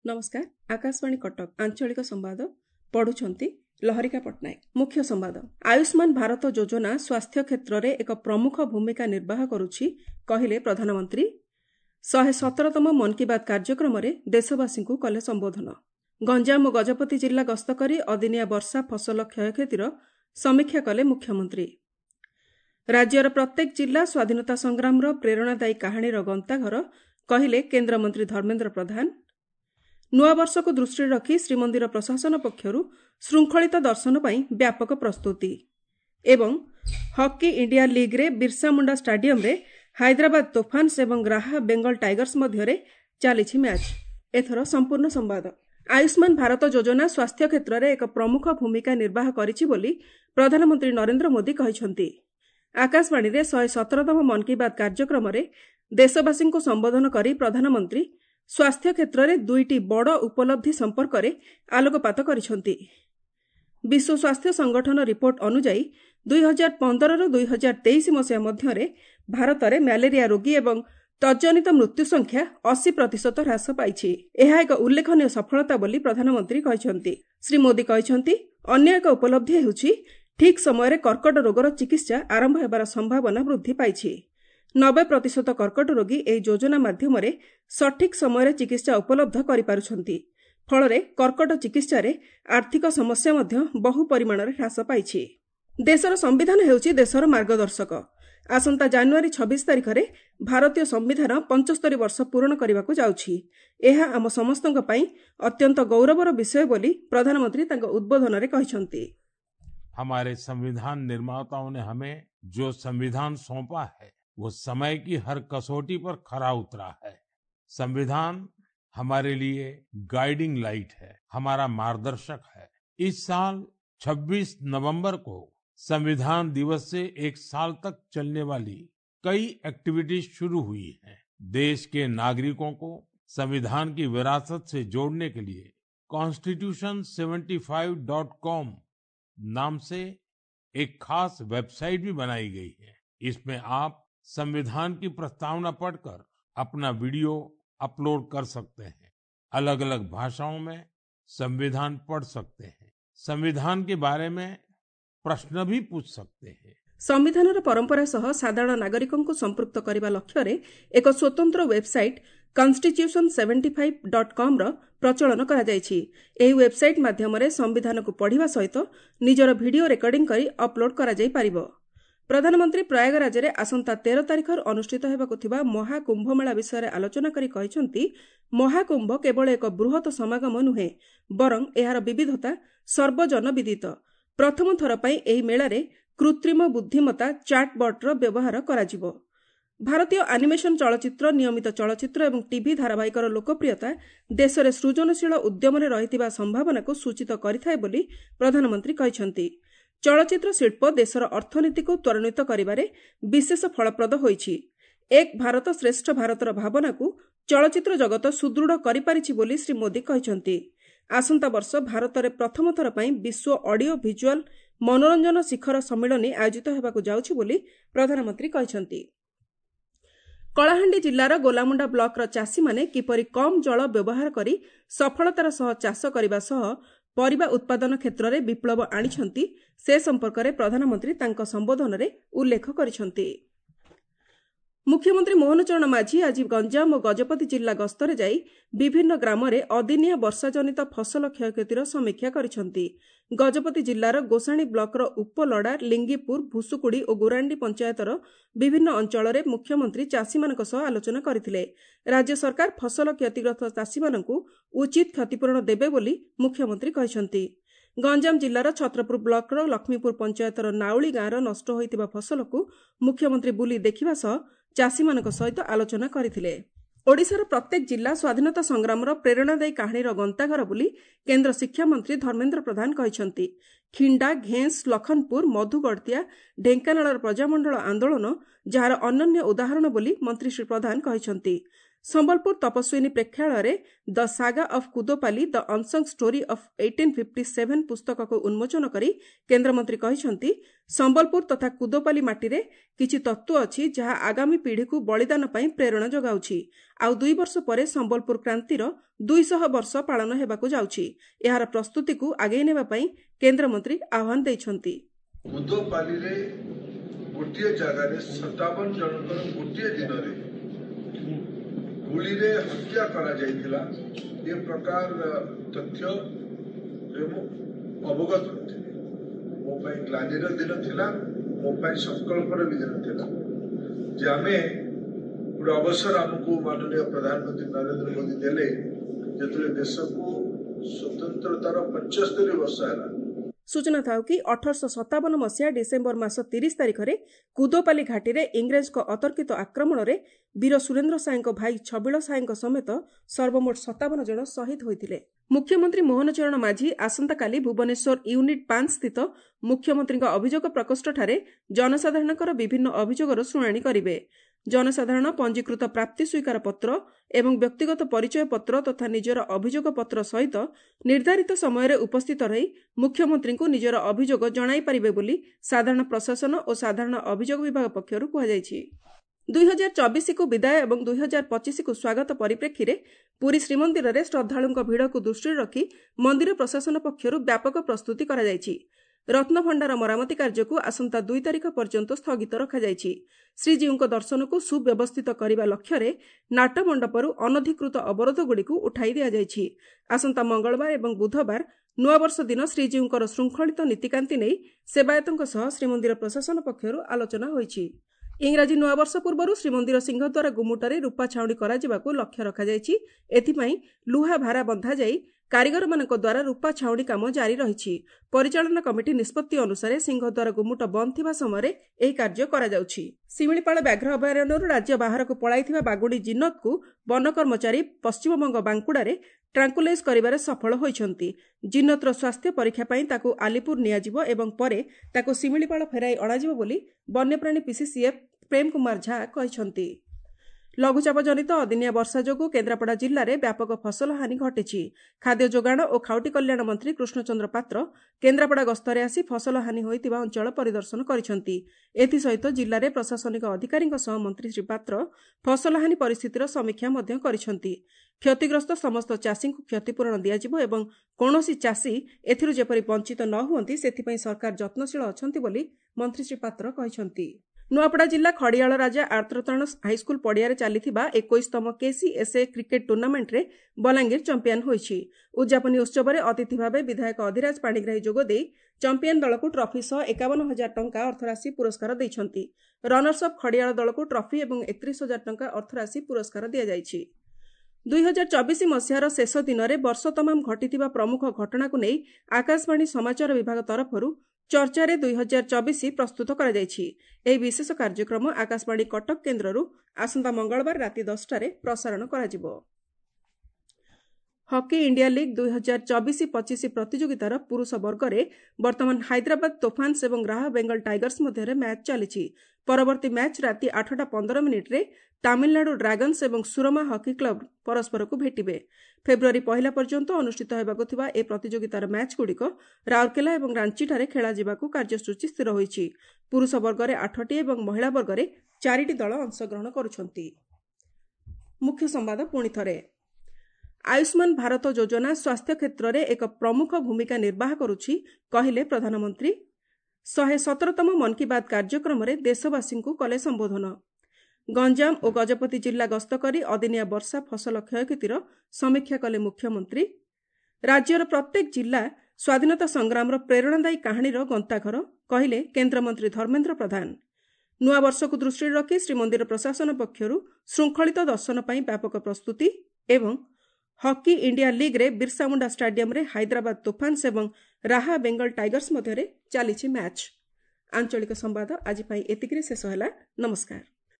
नमस्कार आकाशवाणी कटक आंचलिक संवाद पढ़ुछंती लहरिका पट्टनायक। मुख्य संवाद आयुष्मान भारत योजना स्वास्थ्य क्षेत्र में एक प्रमुख भूमिका निर्वाह करुछि कहिले प्रधानमंत्री। 117तम मन की बात कार्यक्रम में देशवासी को कले संबोधन। गंजाम और गजपति जिला गस्त करी अदिनिया वर्षा फसल क्षयक्षतिर समीक्षा कले मुख्यमंत्री। राज्यर प्रत्येक जिला स्वाधीनता संग्राम प्रेरणादायी कहानी गंताघर कहिले केन्द्रमंत्री धर्मेन्द्र प्रधान। नुआ वर्ष को दृष्टि रखी श्रीमंदिर प्रशासन पक्षर श्रृंखलित दर्शन पर व्यापक प्रस्तुति। एवं हॉकी इंडिया लीग रे बिरसा मुंडा स्टाडियम रे हैदराबाद तोफान्स एवं राहा बेंगल टाइगर्स मध्य चली मैच। एथर संपूर्ण संवाद। आयुष्मान भारत योजना स्वास्थ्य क्षेत्र में एक प्रमुख भूमिका निर्वाह करिछि बोली प्रधानमंत्री नरेंद्र मोदी कहिसंती। आकाशवाणी रे 117तम मन की बात कार्यक्रम में देशवासी को संबोधन करी प्रधानमंत्री स्वास्थ्य क्षेत्र में दुईटी बड़ उपलब्धि संपर्क में आलोकपात करिसंती। विश्व स्वास्थ्य संगठन रिपोर्ट अनुसार 2015-2023 मसीहा मध्य भारत में मलेरिया रोगी एवं तज्जनित मृत्यु संख्या 80% ह्रास पाइछि। यह एक उल्लेखनीय सफलता बोली प्रधानमंत्री कहिसंती। श्री मोदी कहिसंती अन्य एक उपलब्धि हेउछि ठीक समय कर्कट रोगर चिकित्सा आरंभ हेबार संभावना वृद्धि पाइछि। 90% कर्कट रोगी एही योजना माध्यम सठिक समय चिकित्सा उपलब्ध करिपारुछंती। फलरे कर्कट चिकित्सा रे आर्थिक समस्या मध्य बहु परिमाण ह्रास पाइछि। देशर संविधान हेउछि देशर मार्गदर्शक। आसंता जनवरी 26 तारिख रे भारतीय संविधान 75 वर्ष पूर्ण करने जाउछि। एहा आम समस्तक पई अत्यंत गौरवर विषय बोली प्रधानमंत्री तांको उद्बोधन रे कहिसंती। हमारे संविधान निर्माताओं ने हमें जो संविधान सौंपा है वो समय की हर कसौटी पर खरा उतरा है। संविधान हमारे लिए गाइडिंग लाइट है, हमारा मार्गदर्शक है। इस साल 26 नवंबर को संविधान दिवस से एक साल तक चलने वाली कई एक्टिविटीज शुरू हुई हैं। देश के नागरिकों को संविधान की विरासत से जोड़ने के लिए constitution75.com नाम से एक खास वेबसाइट भी बनाई गई है। इसमें आप संविधान की प्रस्तावना पढ़कर अपना वीडियो अपलोड कर सकते हैं। अलग अलग भाषाओं में संविधान पढ़ सकते हैं। संविधान के बारे में प्रश्न भी पूछ सकते हैं। संविधान परंपरा सह साधारण नागरिकों को संपृक्त करने लक्ष्य रे एक स्वतंत्र वेबसाइट constitution75.com प्रचलन करा जायछि। एही वेबसाइट माध्यम संविधान को पढ़िबा सहित निजर वीडियो रेकर्डिंग करी अपलोड करा जाय पारिबो। प्रधानमंत्री प्रयागराज रे आसंता 13 तारिख अनुष्ठित हेबाकु थिबा महाकुंभ मेला विषय रे आलोचना करी कहिसंती महाकुंभ केवल एक बृहत समागम नुहे बरं एहार विविधता सर्वजन विदित। प्रथम थर पई एही मेला रे कृत्रिम बुद्धिमत्ता चैटबॉट रो व्यवहार कराजिबो। भारतीय एनिमेशन चलचित्र, नियमित चलचित्र एवं टीवी धारावाहिकर लोकप्रियता देश में सृजनशील उद्यम रही संभावना को सूचित करिथाय बोली प्रधानमंत्री कहिसंती। चलचित्र शिल्प देशर अर्थनीति को त्वरान्वित करिबारे विशेष फलप्रद होईछि। एक भारत श्रेष्ठ भारतर भावना को चलचित्र जगत सुदृढ़ करिपारिछि बोली श्री मोदी कहिसंती। आसंता वर्ष भारत में प्रथम थर पई विश्व ऑडियो विजुअल मनोरंजन शिखर सम्मेलन आयोजित हेबाकु जाउछि बोली प्रधानमंत्री कहिसंती। कलाहांडी जिल्लार गोलामुंडा ब्लॉक चाषी माने किपरि कम जल व्यवहार करी सफलतार सह चाष करबा सह परिबा उत्पादन क्षेत्र में विप्लव आनिछंती से संपर्क में प्रधानमंत्री तांको संबोधन रे उल्लेख करिसंती। मुख्यमंत्री मोहन चरण माझी आज गंजाम और गजपति जिला गस्तरे जाई विभिन्न ग्राम रे अदिनिया वर्षा जनित फसल क्षयक्षतिर समीक्षा करिसंती। गजपति जिलार गोसाणी ब्लॉकर उपलड़ा, लिंगीपुर, भुसुकुड़ी और गुरांडी पंचायतर विभिन्न अंचल रे मुख्यमंत्री चाषी मानक सह आलोचना करथिले। राज्य सरकार फसल क्षतिग्रस्त चाषी मानकु उचित क्षतिपूरण देबे बोली मुख्यमंत्री कहिसंती। गंजाम जिलार छत्रपुर ब्लॉकर लक्ष्मीपुर पंचायतर नाउली गाँवर नष्ट होइतिबा फसल को मुख्यमंत्री बुली देखिबा सह चाषी मानक सहित आलोचना करथिले। ओडिशार प्रत्येक जिला स्वाधीनता संग्राम प्रेरणादायी कहानी गंताघर बोली केन्द्र शिक्षा मंत्री धर्मेन्द्र प्रधान कहिसंती। खिंडा, घेंस, लखनपुर, मधुगढ़तिया, ढेंकानाल प्रजामंडल आंदोलन जार अनन्य उदाहरण बोली मंत्री श्री प्रधान कहिसंती। ସମ୍ବଲପୁର ତପସ୍ୱିନୀ ପ୍ରେକ୍ଷାଳୟରେ the saga of Kudopali the unsung story of 1857 ପୁସ୍ତକକୁ ଉନ୍ମୋଚନ କରି କେନ୍ଦ୍ରମନ୍ତ୍ରୀ କହିଛନ୍ତି ସମ୍ବଲପୁର ତଥା କୁଦୋପାଲି ମାଟିରେ କିଛି ତତ୍ତ୍ୱ ଅଛି ଯାହା ଆଗାମୀ ପିଢ଼ିକୁ ବଳିଦାନ ପାଇଁ ପ୍ରେରଣା ଯୋଗାଉଛି। ଆଉ 2 ବର୍ଷ ପରେ ସମ୍ବଲପୁର କ୍ରାନ୍ତିର 200 ବର୍ଷ ପାଳନ ହେବାକୁ ଯାଉଛି। ଏହାର ପ୍ରସ୍ତୁତିକୁ ଆଗେଇ ନେବା ପାଇଁ କେନ୍ଦ୍ରମନ୍ତ୍ରୀ ଆହ୍ୱାନ ଦେଇଛନ୍ତି। କୁଦୋପାଲିରେ ଗୋଟିଏ ଜାଗାରେ 57 ଜଣଙ୍କର ଗୋଟିଏ ଦିନରେ ଗୁଳିରେ ହତ୍ୟା କରାଯାଇଥିଲା ଏ ପ୍ରକାର ତଥ୍ୟରେ ମୁଁ ଅବଗତ ନଥିଲି। ମୋ ପାଇଁ ଗ୍ଲାନିର ଦିନ ଥିଲା, ମୋ ପାଇଁ ସଂକଳ୍ପର ବି ଦିନ ଥିଲା ଯେ ଆମେ ଗୋଟେ ଅବସର ଆମକୁ ମାନନୀୟ ପ୍ରଧାନମନ୍ତ୍ରୀ ନରେନ୍ଦ୍ର ମୋଦୀ ଦେଲେ ଯେତେବେଳେ ଦେଶକୁ ସ୍ୱତନ୍ତ୍ରତାର 75 ବର୍ଷ ହେଲା। ସୂଚନା ଥାଉ କି 1857 ମସିହା ଡିସେମ୍ବର ମାସ 30 ତାରିଖରେ କୁଦୋପାଲି ଘାଟିରେ ଇଂରେଜଙ୍କ ଅତର୍କିତ ଆକ୍ରମଣରେ ବୀର ସୁରେନ୍ଦ୍ର ସାଏଙ୍କ ଭାଇ ଛବିଳ ସାଏଙ୍କ ସମେତ ସର୍ବମୋଟ 57 ଜଣ ଶହୀଦ ହୋଇଥିଲେ। ମୁଖ୍ୟମନ୍ତ୍ରୀ ମୋହନ ଚରଣ ମାଝୀ ଆସନ୍ତାକାଲି ଭୁବନେଶ୍ୱର ୟୁନିଟ୍ 5 ସ୍ଥିତ ମୁଖ୍ୟମନ୍ତ୍ରୀଙ୍କ ଅଭିଯୋଗ ପ୍ରକୋଷ୍ଠଠାରେ ଜନସାଧାରଣଙ୍କର ବିଭିନ୍ନ ଅଭିଯୋଗର ଶୁଣାଣି କରିବେ। ଜନସାଧାରଣ ପଞ୍ଜୀକୃତ ପ୍ରାପ୍ତି ସ୍ୱୀକାର ପତ୍ର ଏବଂ ବ୍ୟକ୍ତିଗତ ପରିଚୟ ପତ୍ର ତଥା ନିଜର ଅଭିଯୋଗ ପତ୍ର ସହିତ ନିର୍ଦ୍ଧାରିତ ସମୟରେ ଉପସ୍ଥିତ ରହି ମୁଖ୍ୟମନ୍ତ୍ରୀଙ୍କୁ ନିଜର ଅଭିଯୋଗ ଜଣାଇପାରିବେ ବୋଲି ସାଧାରଣ ପ୍ରଶାସନ ଓ ସାଧାରଣ ଅଭିଯୋଗ ବିଭାଗ ପକ୍ଷରୁ କୁହାଯାଇଛି। 2024କୁ ବିଦାୟ ଏବଂ 2025କୁ ସ୍ୱାଗତ ପରିପ୍ରେକ୍ଷୀରେ ପୁରୀ ଶ୍ରୀମନ୍ଦିରରେ ଶ୍ରଦ୍ଧାଳୁଙ୍କ ଭିଡ଼କୁ ଦୃଷ୍ଟିରେ ରଖି ମନ୍ଦିର ପ୍ରଶାସନ ପକ୍ଷରୁ ବ୍ୟାପକ ପ୍ରସ୍ତୁତି କରାଯାଇଛି। ରତ୍ନଭଣ୍ଡାର ମରାମତି କାର୍ଯ୍ୟକୁ ଆସନ୍ତା 2 ତାରିଖ ପର୍ଯ୍ୟନ୍ତ ସ୍ଥଗିତ ରଖାଯାଇଛି। ଶ୍ରୀଜୀଉଙ୍କ ଦର୍ଶନକୁ ସୁବ୍ୟବସ୍ଥିତ କରିବା ଲକ୍ଷ୍ୟରେ ନାଟମଣ୍ଡପରୁ ଅନଧିକୃତ ଅବରୋଧଗୁଡ଼ିକୁ ଉଠାଇ ଦିଆଯାଇଛି। ଆସନ୍ତା ମଙ୍ଗଳବାର ଏବଂ ବୁଧବାର ନୂଆବର୍ଷ ଦିନ ଶ୍ରୀଜୀଉଙ୍କର ଶୃଙ୍ଖଳିତ ନୀତିକାନ୍ତି ନେଇ ସେବାୟତଙ୍କ ସହ ଶ୍ରୀମନ୍ଦିର ପ୍ରଶାସନ ପକ୍ଷରୁ ଆଲୋଚନା ହୋଇଛି। ଇଂରାଜୀ ନୂଆବର୍ଷ ପୂର୍ବରୁ ଶ୍ରୀମନ୍ଦିର ସିଂହଦ୍ୱାର ଗୁମୁଟରେ ରୂପା ଛାଉଣି କରାଯିବାକୁ ଲକ୍ଷ୍ୟ ରଖାଯାଇଛି। ଏଥିପାଇଁ ଲୁହା ଭାରା ବନ୍ଧାଯାଇ କାରିଗରମାନଙ୍କ ଦ୍ୱାରା ରୂପା ଛାଉଣି କାମ ଜାରି ରହିଛି। ପରିଚାଳନା କମିଟି ନିଷ୍ପତ୍ତି ଅନୁସାରେ ସିଂହଦ୍ୱାର ଗୁମୁଟ ବନ୍ଦ ଥିବା ସମୟରେ ଏହି କାର୍ଯ୍ୟ କରାଯାଉଛି। ଶିମିଳିପାଳ ବ୍ୟାଘ୍ର ଅଭୟାରଣ୍ୟରୁ ରାଜ୍ୟ ବାହାରକୁ ପଳାଇଥିବା ବାଗୁଡ଼ି ଜିନତକୁ ବନ କର୍ମଚାରୀ ପଶ୍ଚିମବଙ୍ଗ ବାଙ୍କୁଡ଼ାରେ ଟ୍ରାଙ୍କୁଲାଇଜ୍ କରିବାରେ ସଫଳ ହୋଇଛନ୍ତି। ଜିନତର ସ୍ୱାସ୍ଥ୍ୟ ପରୀକ୍ଷା ପାଇଁ ତାକୁ ଆଲିପୁର ନିଆଯିବ ଏବଂ ପରେ ତାକୁ ଶିମିଳିପାଳ ଫେରାଇ ଅଣାଯିବ ବୋଲି ବନ୍ୟପ୍ରାଣୀ ପିସିସିଏଫ୍ ପ୍ରେମ କୁମାର ଝା କହିଛନ୍ତି। ଲଘୁଚାପ ଜନିତ ଅଦିନିଆ ବର୍ଷା ଯୋଗୁଁ କେନ୍ଦ୍ରାପଡ଼ା ଜିଲ୍ଲାରେ ବ୍ୟାପକ ଫସଲ ହାନି ଘଟିଛି। ଖାଦ୍ୟ ଯୋଗାଣ ଓ ଖାଉଟି କଲ୍ୟାଣ ମନ୍ତ୍ରୀ କୃଷ୍ଣଚନ୍ଦ୍ର ପାତ୍ର କେନ୍ଦ୍ରାପଡ଼ା ଗସ୍ତରେ ଆସି ଫସଲ ହାନି ହୋଇଥିବା ଅଞ୍ଚଳ ପରିଦର୍ଶନ କରିଛନ୍ତି। ଏଥିସହିତ ଜିଲ୍ଲାରେ ପ୍ରଶାସନିକ ଅଧିକାରୀଙ୍କ ସହ ମନ୍ତ୍ରୀ ଶ୍ରୀ ପାତ୍ର ଫସଲ ହାନି ପରିସ୍ଥିତିର ସମୀକ୍ଷା ମଧ୍ୟ କରିଛନ୍ତି। କ୍ଷତିଗ୍ରସ୍ତ ସମସ୍ତ ଚାଷୀଙ୍କୁ କ୍ଷତିପୂରଣ ଦିଆଯିବ ଏବଂ କୌଣସି ଚାଷୀ ଏଥିରୁ ଯେପରି ବଞ୍ଚିତ ନ ହୁଅନ୍ତି ସେଥିପାଇଁ ସରକାର ଯତ୍ନଶୀଳ ଅଛନ୍ତି ବୋଲି ମନ୍ତ୍ରୀ ଶ୍ରୀ ପାତ୍ର କହିଛନ୍ତି। ନୂଆପଡ଼ା ଜିଲ୍ଲା ଖଡ଼ିଆଳ ରାଜା ଆର୍ତ୍ତତ୍ରାଣ ହାଇସ୍କୁଲ ପଡ଼ିଆରେ ଚାଲିଥିବା 21ତମ KCSA କ୍ରିକେଟ ଟୁର୍ଣ୍ଣାମେଣ୍ଟରେ ବଲାଙ୍ଗୀର ଚମ୍ପିଆନ ହୋଇଛି। ଉଦ୍ଯାପନୀ ଉତ୍ସବରେ ଅତିଥି ଭାବେ ବିଧାୟକ ଅଧିରାଜ ପାଣିଗ୍ରାହୀ ଯୋଗଦେଇ ଚମ୍ପିଆନ ଦଳକୁ ଟ୍ରଫି ସହ 51,000 ଟଙ୍କା ଅର୍ଥରାଶି ପୁରସ୍କାର ଦେଇଛନ୍ତି। ରନର୍ସ ଅଫ୍ ଖଡ଼ିଆଳ ଦଳକୁ ଟ୍ରଫି ଏବଂ 31,000 ଟଙ୍କା ଅର୍ଥରାଶି ପୁରସ୍କାର ଦିଆଯାଇଛି। 2024 ମସିହାର ଶେଷ ଦିନରେ ବର୍ଷ ତମାମ ଘଟିଥିବା ପ୍ରମୁଖ ଘଟଣାକୁ ନେଇ ଆକାଶବାଣୀ ସମାଚାର ବିଭାଗ ତରଫରୁ ଚର୍ଚ୍ଚାରେ 2024 ପ୍ରସ୍ତୁତ କରାଯାଇଛି। ଏହି ବିଶେଷ କାର୍ଯ୍ୟକ୍ରମ ଆକାଶବାଣୀ କଟକ କେନ୍ଦ୍ରରୁ ଆସନ୍ତା ମଙ୍ଗଳବାର ରାତି 10ଟାରେ ପ୍ରସାରଣ କରାଯିବ। ହକି ଇଣ୍ଡିଆ ଲିଗ୍ 2024-25 ପ୍ରତିଯୋଗିତାର ପୁରୁଷ ବର୍ଗରେ ବର୍ତ୍ତମାନ ହାଇଦ୍ରାବାଦ ତୋଫାନ୍ସ ଏବଂ ରାହା ବେଙ୍ଗଲ ଟାଇଗର୍ସ ମଧ୍ୟରେ ମ୍ୟାଚ୍ ଚାଲିଛି। ପରବର୍ତ୍ତୀ ମ୍ୟାଚ୍ ରାତି 8:15 ତାମିଲନାଡୁ ଡ୍ରାଗନ୍ସ ଏବଂ ସୁରମା ହକି କ୍ଲବ ପରସ୍ପରକୁ ଭେଟିବେ। ଫେବୃଆରୀ 1 ପର୍ଯ୍ୟନ୍ତ ଅନୁଷ୍ଠିତ ହେବାକୁ ଥିବା ଏହି ପ୍ରତିଯୋଗିତାର ମ୍ୟାଚ୍ଗୁଡ଼ିକ ରାଉରକେଲା ଏବଂ ରାଞ୍ଚିଠାରେ ଖେଳାଯିବାକୁ କାର୍ଯ୍ୟସୂଚୀ ସ୍ଥିର ହୋଇଛି। ପୁରୁଷ ବର୍ଗରେ 8ଟି ଏବଂ ମହିଳା ବର୍ଗରେ 4ଟି ଦଳ ଅଂଶଗ୍ରହଣ କରୁଛନ୍ତି। ମୁଖ୍ୟ ସମ୍ବାଦ ପୁଣି ଥରେ। ଆୟୁଷ୍ମାନ ଭାରତ ଯୋଜନା ସ୍ୱାସ୍ଥ୍ୟ କ୍ଷେତ୍ରରେ ଏକ ପ୍ରମୁଖ ଭୂମିକା ନିର୍ବାହ କରୁଛି କହିଲେ ପ୍ରଧାନମନ୍ତ୍ରୀ। 117ତମ ମନ୍ କି ବାତ୍ କାର୍ଯ୍ୟକ୍ରମରେ ଦେଶବାସୀଙ୍କୁ କଲେ ସମ୍ବୋଧନ। ଗଞ୍ଜାମ ଓ ଗଜପତି ଜିଲ୍ଲା ଗସ୍ତ କରି ଅଦିନିଆ ବର୍ଷା ଫସଲ କ୍ଷୟକ୍ଷତିର ସମୀକ୍ଷା କଲେ ମୁଖ୍ୟମନ୍ତ୍ରୀ। ରାଜ୍ୟର ପ୍ରତ୍ୟେକ ଜିଲ୍ଲା ସ୍ୱାଧୀନତା ସଂଗ୍ରାମର ପ୍ରେରଣାଦାୟୀ କାହାଣୀର ଗନ୍ତାଘର କହିଲେ କେନ୍ଦ୍ରମନ୍ତ୍ରୀ ଧର୍ମେନ୍ଦ୍ର ପ୍ରଧାନ। ନୂଆବର୍ଷକୁ ଦୃଷ୍ଟିରେ ରଖି ଶ୍ରୀମନ୍ଦିର ପ୍ରଶାସନ ପକ୍ଷରୁ ଶୃଙ୍ଖଳିତ ଦର୍ଶନ ପାଇଁ ବ୍ୟାପକ ପ୍ରସ୍ତୁତି ଏବଂ ହକି ଇଣ୍ଡିଆ ଲିଗ୍ରେ ବିର୍ସା ମୁଣ୍ଡା ଷ୍ଟାଡିୟମରେ ହାଇଦ୍ରାବାଦ ତୋଫାନ୍ସ ଏବଂ ରାହା ବେଙ୍ଗଲ ଟାଇଗର୍ସ ମଧ୍ୟରେ ଚାଲିଛି ମ୍ୟାଚ୍। ଆଞ୍ଚଳିକ ସମ୍ବାଦ ଆଜି ପାଇଁ ଏତିକିରେ ଶେଷ ହେଲା। ନମସ୍କାର।